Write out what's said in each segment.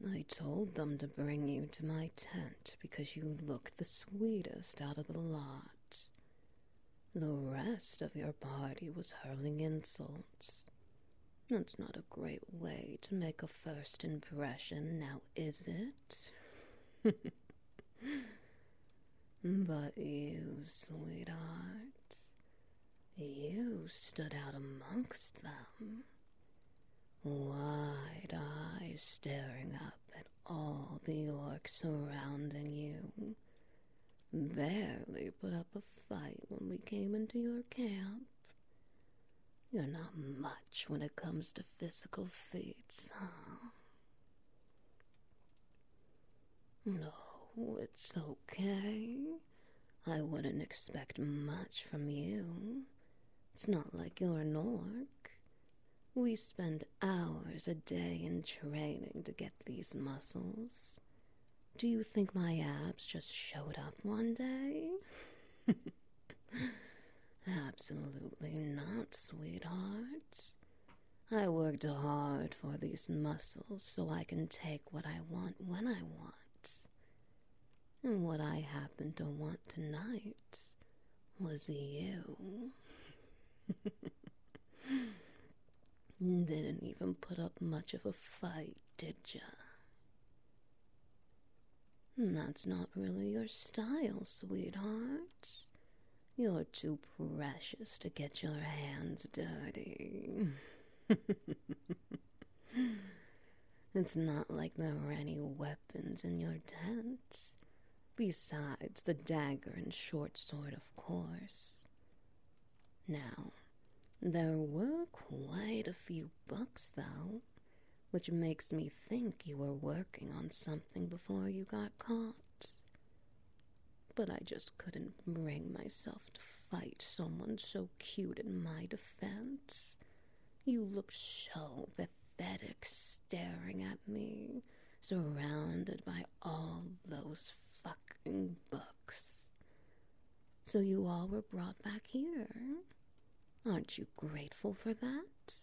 I told them to bring you to my tent because you look the sweetest out of the lot. The rest of your party was hurling insults. That's not a great way to make a first impression, now is it? But you, sweetheart, you stood out amongst them. Wide eyes staring up at all the orcs surrounding you. Barely put up a fight when we came into your camp. You're not much when it comes to physical feats, huh? No, it's okay. I wouldn't expect much from you. It's not like you're an orc. We spend hours a day in training to get these muscles. Do you think my abs just showed up one day? Absolutely not, sweetheart. I worked hard for these muscles so I can take what I want when I want. And what I happen to want tonight was you. Didn't even put up much of a fight, did ya? That's not really your style, sweetheart. You're too precious to get your hands dirty. It's not like there were any weapons in your tent. Besides the dagger and short sword, of course. Now, there were quite a few books, though, which makes me think you were working on something before you got caught. But I just couldn't bring myself to fight someone so cute in my defense. You look so pathetic staring at me, surrounded by all those fucking books. So you all were brought back here. Aren't you grateful for that?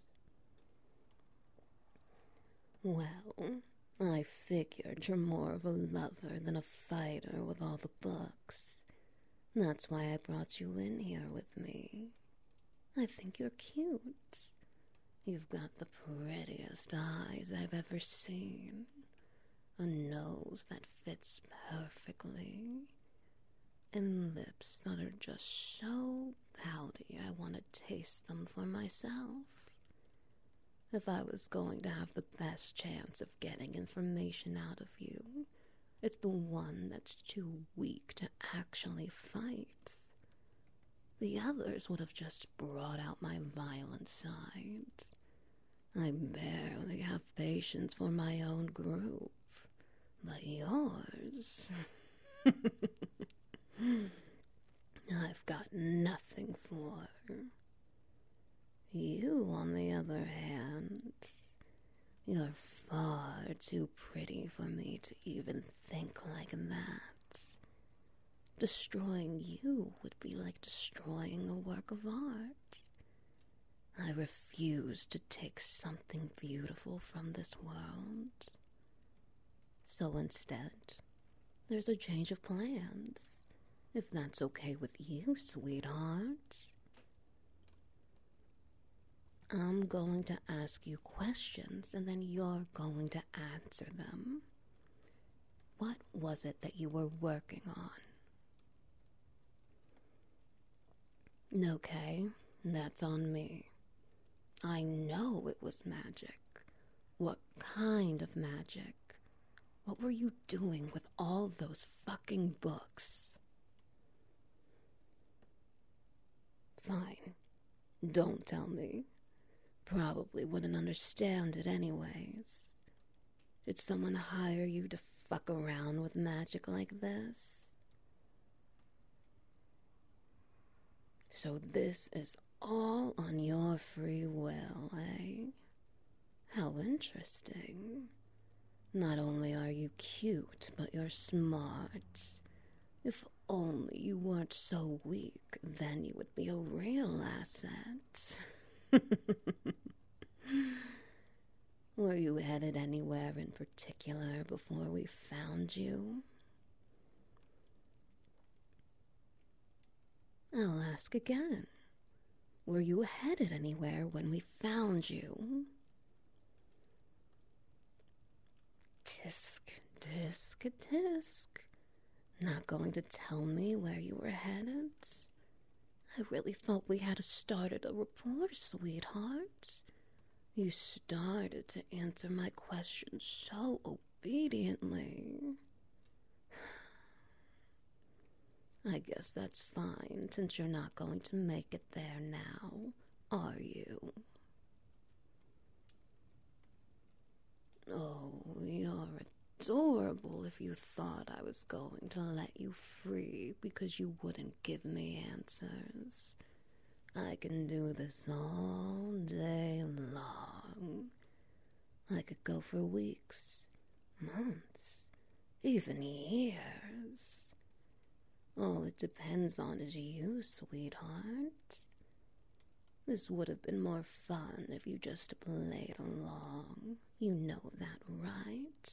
Well, I figured you're more of a lover than a fighter with all the books. That's why I brought you in here with me. I think you're cute. You've got the prettiest eyes I've ever seen. A nose that fits perfectly. And lips that are just so pouty I want to taste them for myself. If I was going to have the best chance of getting information out of you, it's the one that's too weak to actually fight. The others would have just brought out my violent side. I barely have patience for my own group. But yours... I've got nothing for. You, on the other hand, you're far too pretty for me to even think like that. Destroying you would be like destroying a work of art. I refuse to take something beautiful from this world. So instead, there's a change of plans, if that's okay with you, sweetheart. I'm going to ask you questions, and then you're going to answer them. What was it that you were working on? Okay, that's on me. I know it was magic. What kind of magic? What were you doing with all those fucking books? Fine. Don't tell me. Probably wouldn't understand it anyways. Did someone hire you to fuck around with magic like this? So this is all on your free will, eh? How interesting. Not only are you cute, but you're smart. If only you weren't so weak, then you would be a real asset. Were you headed anywhere in particular before we found you? I'll ask again. Were you headed anywhere when we found you? Tisk, tisk, tisk. Not going to tell me where you were headed? I really thought we had started a rapport, sweetheart. You started to answer my questions so obediently. I guess that's fine, since you're not going to make it there now, are you? Oh, you're adorable if you thought I was going to let you free because you wouldn't give me answers. I can do this all day long. I could go for weeks, months, even years. All it depends on is you, sweetheart. This would have been more fun if you just played along. You know that, right?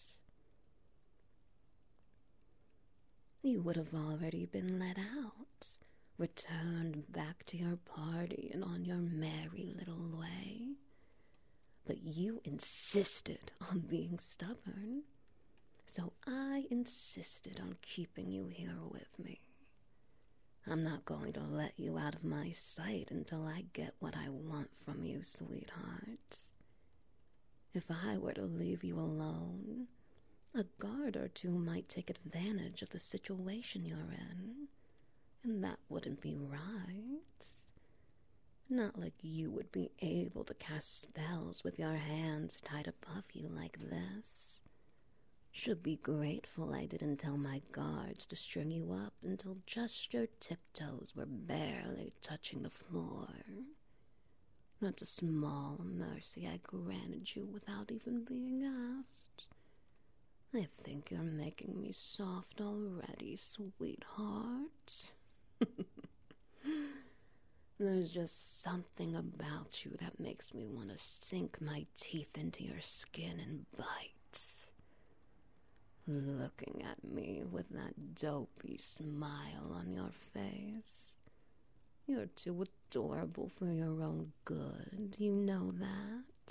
You would have already been let out, returned back to your party and on your merry little way. But you insisted on being stubborn, so I insisted on keeping you here with me. I'm not going to let you out of my sight until I get what I want from you, sweetheart. If I were to leave you alone, a guard or two might take advantage of the situation you're in, and that wouldn't be right. Not like you would be able to cast spells with your hands tied above you like this. Should be grateful I didn't tell my guards to string you up until just your tiptoes were barely touching the floor. That's a small mercy I granted you without even being asked. I think you're making me soft already, sweetheart. There's just something about you that makes me want to sink my teeth into your skin and bite. Looking at me with that dopey smile on your face. You're too adorable for your own good, you know that.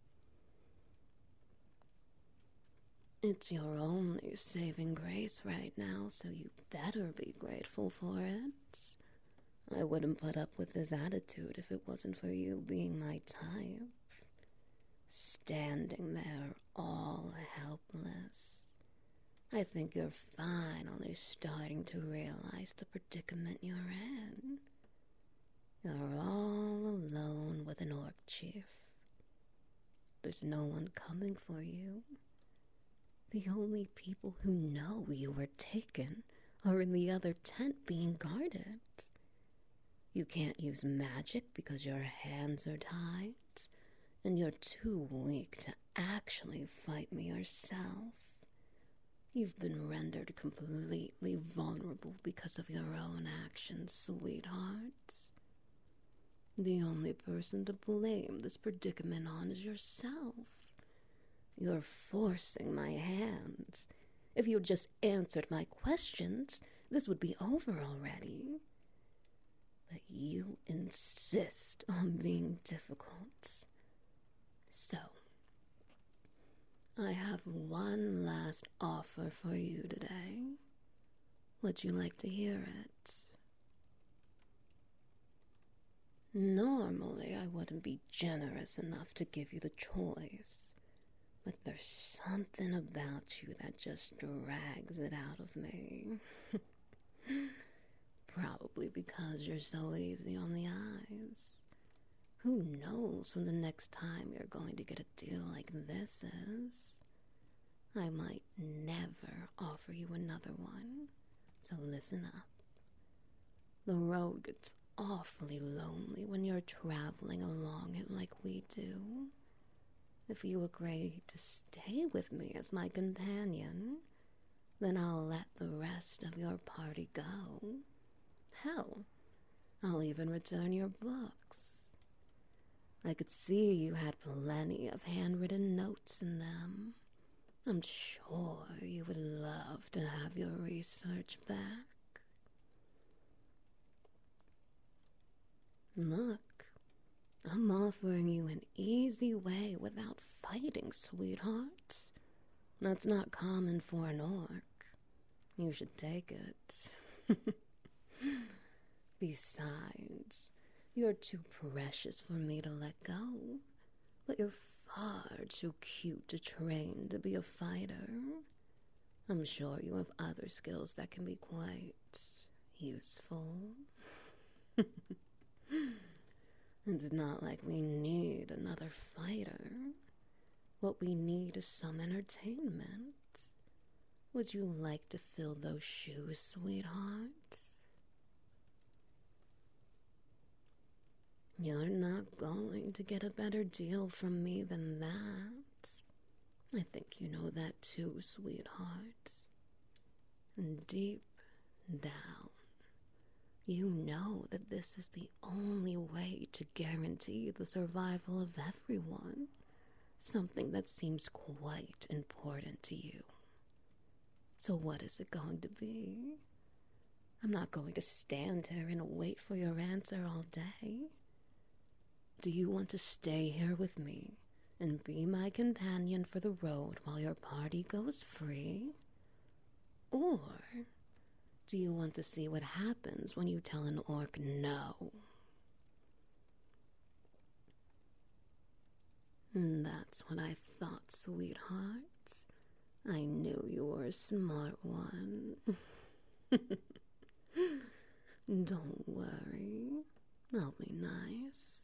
It's your only saving grace right now, so you better be grateful for it. I wouldn't put up with this attitude if it wasn't for you being my type. Standing there all helpless. I think you're finally starting to realize the predicament you're in. You're all alone with an orc chief. There's no one coming for you. The only people who know you were taken are in the other tent being guarded. You can't use magic because your hands are tied, and you're too weak to actually fight me yourself. You've been rendered completely vulnerable because of your own actions, sweetheart. The only person to blame this predicament on is yourself. You're forcing my hand. If you'd just answered my questions, this would be over already. But you insist on being difficult. So, I have one last offer for you today. Would you like to hear it? Normally, I wouldn't be generous enough to give you the choice, but there's something about you that just drags it out of me. Probably because you're so easy on the eyes. Who knows when the next time you're going to get a deal like this is? I might never offer you another one, so listen up. The road gets awfully lonely when you're traveling along it like we do. If you agree to stay with me as my companion, then I'll let the rest of your party go. Hell, I'll even return your books. I could see you had plenty of handwritten notes in them. I'm sure you would love to have your research back. Look, I'm offering you an easy way without fighting, sweetheart. That's not common for an orc. You should take it. Besides, you're too precious for me to let go. But you're far too cute to train to be a fighter. I'm sure you have other skills that can be quite useful. It's not like we need another fighter. What we need is some entertainment. Would you like to fill those shoes, sweetheart? You're not going to get a better deal from me than that. I think you know that too, sweetheart. And deep down, you know that this is the only way to guarantee the survival of everyone. Something that seems quite important to you. So what is it going to be? I'm not going to stand here and wait for your answer all day. Do you want to stay here with me and be my companion for the road while your party goes free? Or do you want to see what happens when you tell an orc no? That's what I thought, sweetheart. I knew you were a smart one. Don't worry, I'll be nice.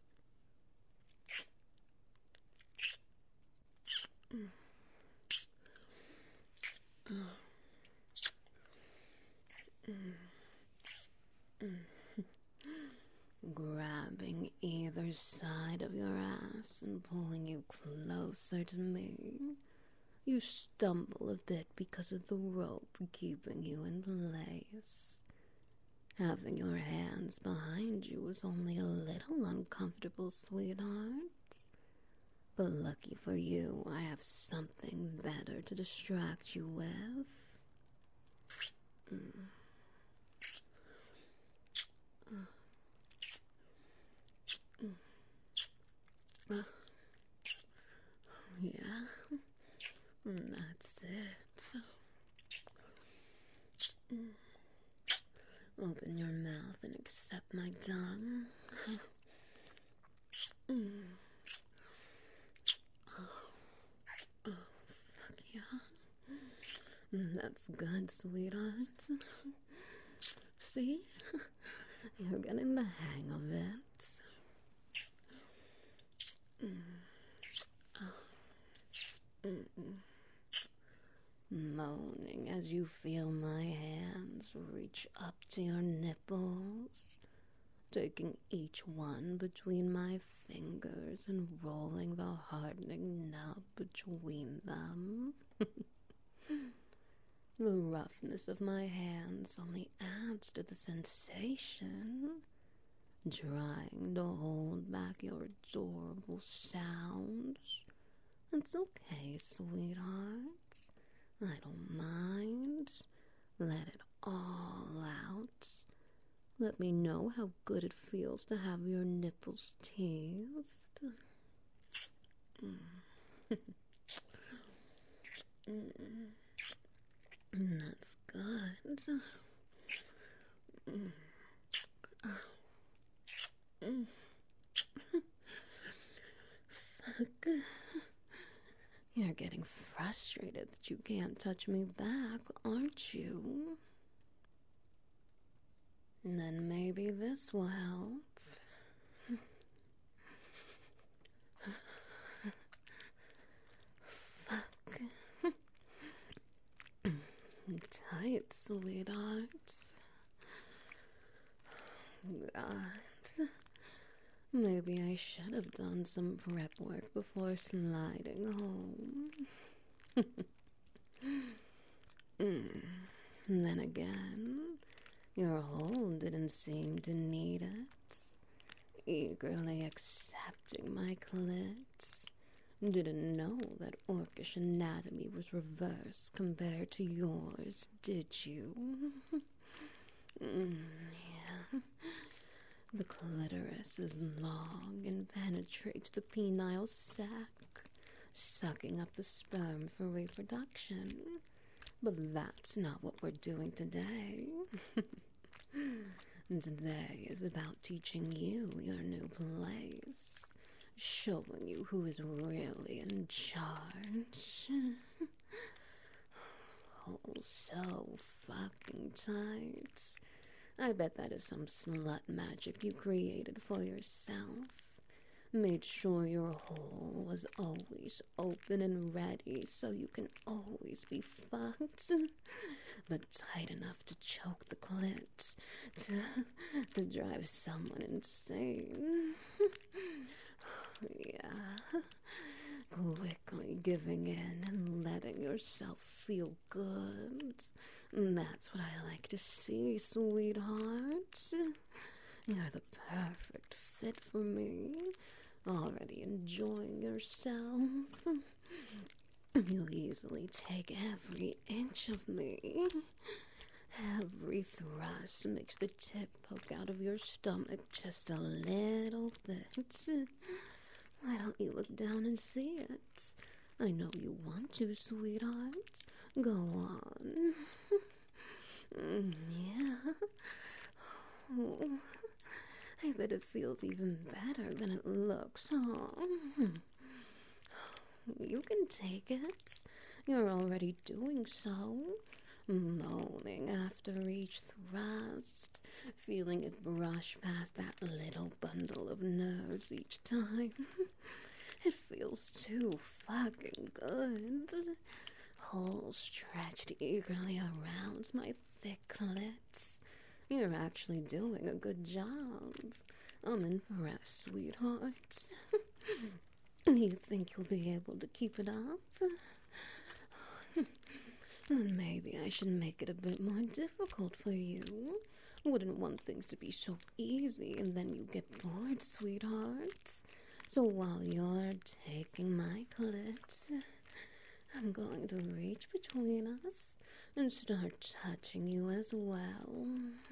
Grabbing either side of your ass and pulling you closer to me. You stumble a bit because of the rope keeping you in place. Having your hands behind you is only a little uncomfortable, sweetheart. But lucky for you, I have something better to distract you with. Yeah, that's it. Open your mouth and accept my tongue. Oh, fuck yeah. That's good, sweetheart. See? You're getting the hang of it. Moaning as you feel my hands reach up to your nipples, taking each one between my fingers and rolling the hardening nub between them. The roughness of my hands only adds to the sensation, trying to hold back your adorable sounds. It's okay, sweetheart. I don't mind. Let it all out. Let me know how good it feels to have your nipples teased. That's good. Fuck. You're getting frustrated that you can't touch me back, aren't you? Then maybe this will help. Fuck. Tight, sweetheart. God. Maybe I should have done some prep work before sliding home. Then again, your hole didn't seem to need it. Eagerly accepting my clit, Didn't know that orcish anatomy was reversed compared to yours, did you? Yeah. The clitoris is long and penetrates the penile sac, sucking up the sperm for reproduction. But that's not what we're doing today. Today is about teaching you your new place, showing you who is really in charge. Oh, so fucking tight. I bet that is some slut magic you created for yourself. Made sure your hole was always open and ready so you can always be fucked. But tight enough to choke the clit, to drive someone insane. Yeah. Quickly giving in and letting yourself feel good. That's what I like to see, sweetheart. You're the perfect fit for me. Already enjoying yourself. You easily take every inch of me. Every thrust makes the tip poke out of your stomach just a little bit. Why don't you look down and see it? I know you want to, sweetheart. Go on. Yeah. Oh, I bet it feels even better than it looks, huh? You can take it. You're already doing so. Moaning after each thrust, feeling it brush past that little bundle of nerves each time. It feels too fucking good. Whole stretched eagerly around my thick clit. You're actually doing a good job. I'm impressed, sweetheart. You think you'll be able to keep it up? Then maybe I should make it a bit more difficult for you. Wouldn't want things to be so easy and then you get bored, sweetheart. So while you're taking my clit, I'm going to reach between us and start touching you as well.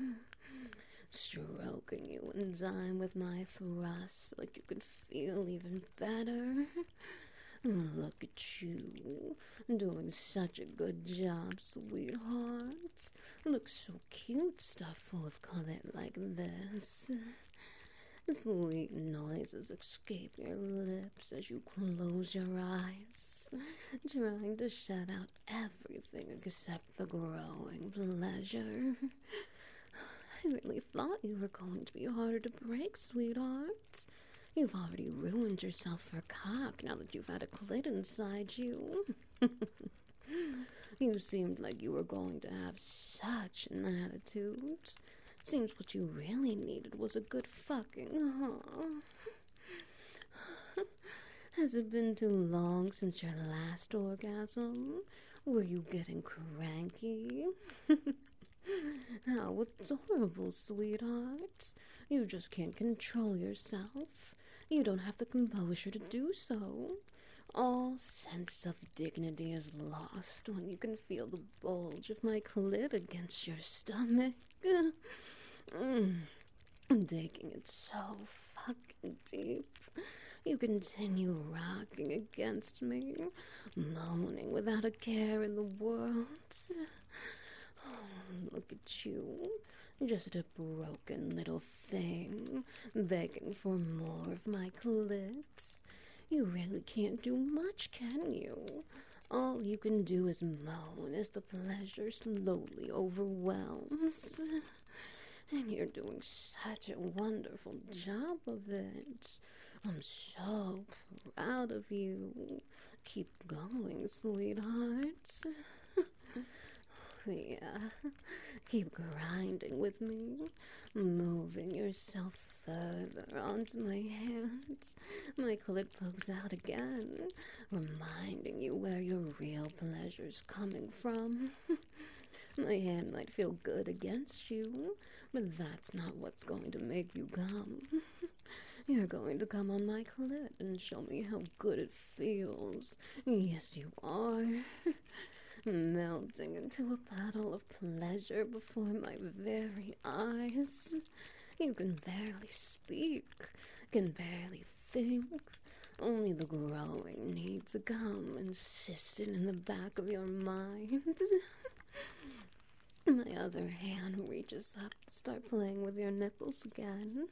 Stroking you in time with my thrust so that you can feel even better. Look at you, doing such a good job, sweetheart. Looks so cute, stuffed full of clit like this. Sweet noises escape your lips as you close your eyes, trying to shut out everything except the growing pleasure. I really thought you were going to be harder to break, sweetheart. You've already ruined yourself for cock now that you've had a clit inside you. You seemed like you were going to have such an attitude. Seems what you really needed was a good fucking, huh? Has it been too long since your last orgasm? Were you getting cranky? How adorable, sweetheart. You just can't control yourself. You don't have the composure to do so. All sense of dignity is lost when you can feel the bulge of my clit against your stomach. Taking it so fucking deep. You continue rocking against me, moaning without a care in the world. Oh, look at you, just a broken little thing, begging for more of my clit. You really can't do much, can you? All you can do is moan as the pleasure slowly overwhelms. And you're doing such a wonderful job of it. I'm so proud of you. Keep going, sweetheart. Yeah, keep grinding with me, moving yourself further onto my hands. My clit pokes out again, reminding you where your real pleasure's coming from. My hand might feel good against you, but that's not what's going to make you come. You're going to come on my clit and show me how good it feels. Yes, you are. Melting into a battle of pleasure before my very eyes. You can barely speak, can barely think. Only the growing need to come insistent in the back of your mind. My other hand reaches up to start playing with your nipples again.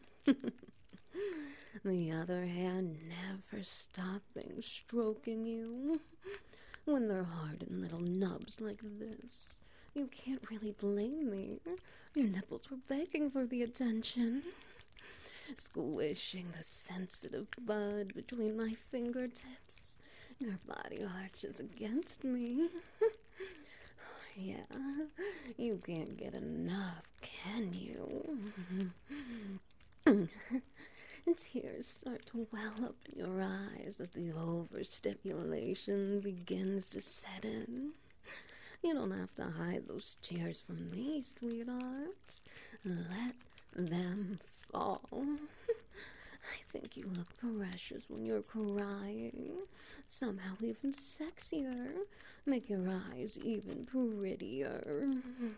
The other hand never stopping stroking you. When they're hard and little nubs like this, you can't really blame me. Your nipples were begging for the attention. Squishing the sensitive bud between my fingertips, your body arches against me. Yeah, you can't get enough, can you? Tears start to well up in your eyes as the overstimulation begins to set in. You don't have to hide those tears from me, sweetheart. Let them fall. I think you look precious when you're crying. Somehow even sexier. Make your eyes even prettier.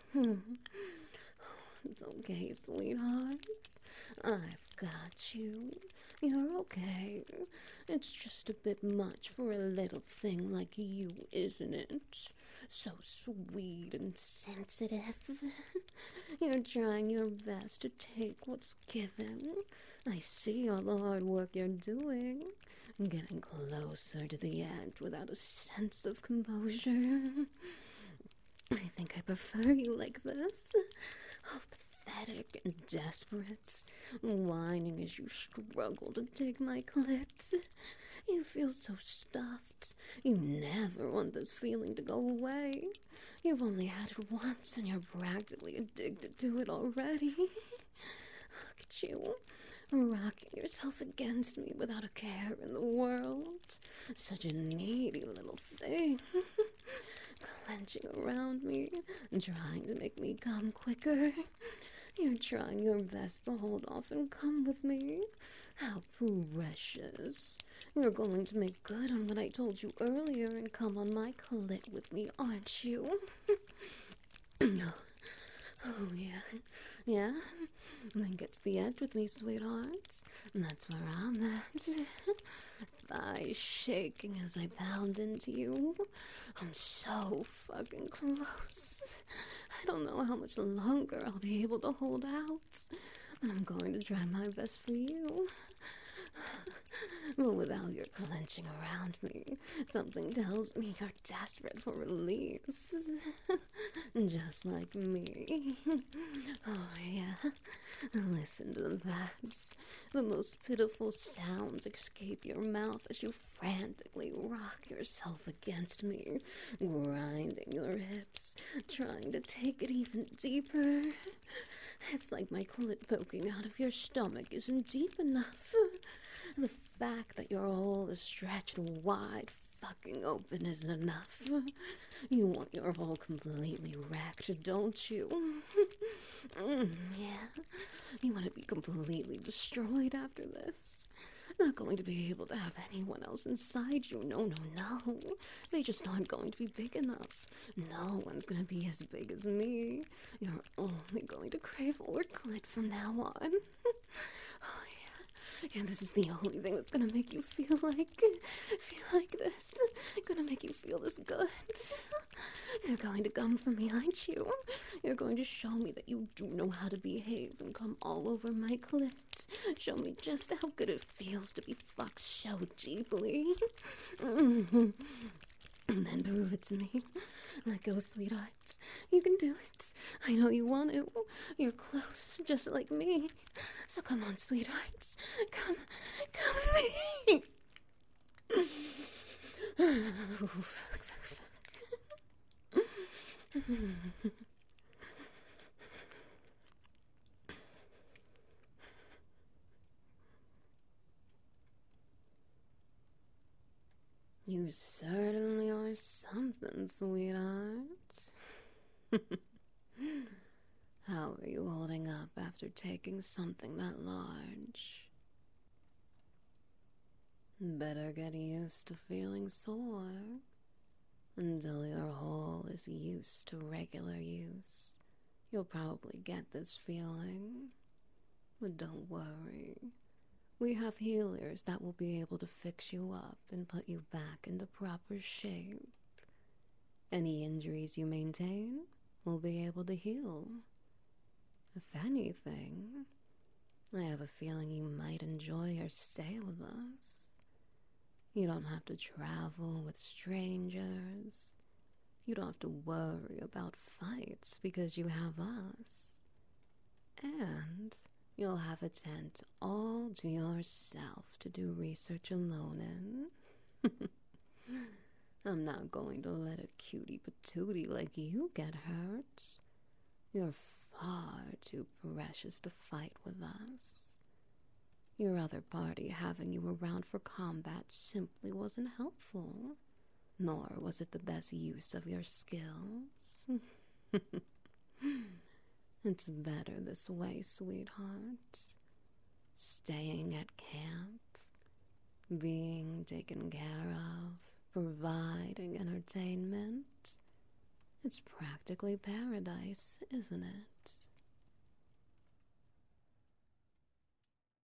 It's okay, sweetheart. I've got you. You're okay. It's just a bit much for a little thing like you, isn't it? So sweet and sensitive. You're trying your best to take what's given. I see all the hard work you're doing. Getting closer to the edge without a sense of composure. I think I prefer you like this. Oh, pathetic and desperate, whining as you struggle to take my clit. You feel so stuffed. You never want this feeling to go away. You've only had it once and you're practically addicted to it already. Look at you, rocking yourself against me without a care in the world. Such a needy little thing. Clenching around me, trying to make me come quicker. You're trying your best to hold off and come with me. How precious. You're going to make good on what I told you earlier and come on my clit with me, aren't you? Oh, yeah. Yeah? Then get to the edge with me, sweethearts. And that's where I'm at. Thighs shaking as I pound into you. I'm so fucking close. I don't know how much longer I'll be able to hold out. And I'm going to try my best for you. But without your clenching around me, something tells me you're desperate for release. Just like me. Oh, yeah. Listen to that. The most pitiful sounds escape your mouth as you frantically rock yourself against me, grinding your hips, trying to take it even deeper. It's like my clit poking out of your stomach isn't deep enough. The fact that your hole is stretched wide fucking open isn't enough. You want your hole completely wrecked, don't you? Yeah. You want to be completely destroyed after this. Not going to be able to have anyone else inside you. No, no, no. They just aren't going to be big enough. No one's going to be as big as me. You're only going to crave more clit from now on. Oh, yeah. Yeah, this is the only thing that's going to make you feel like this. Gonna make you feel this good. You're going to come for me, aren't you? You're going to show me that you do know how to behave and come all over my clit. Show me just how good it feels to be fucked so deeply. And then prove it to me. Let go, sweetheart. You can do it. I know you want to. You're close, just like me. So come on, sweethearts. Come with me. You certainly are something, sweetheart. How are you holding up after taking something that large? Better get used to feeling sore until your hole is used to regular use. You'll probably get this feeling. But don't worry. We have healers that will be able to fix you up and put you back into proper shape. Any injuries you maintain will be able to heal. If anything, I have a feeling you might enjoy your stay with us. You don't have to travel with strangers. You don't have to worry about fights because you have us. And you'll have a tent all to yourself to do research alone in. I'm not going to let a cutie patootie like you get hurt. You're far too precious to fight with us. Your other party having you around for combat simply wasn't helpful, nor was it the best use of your skills. It's better this way, sweetheart. Staying at camp, being taken care of, providing entertainment. It's practically paradise, isn't it?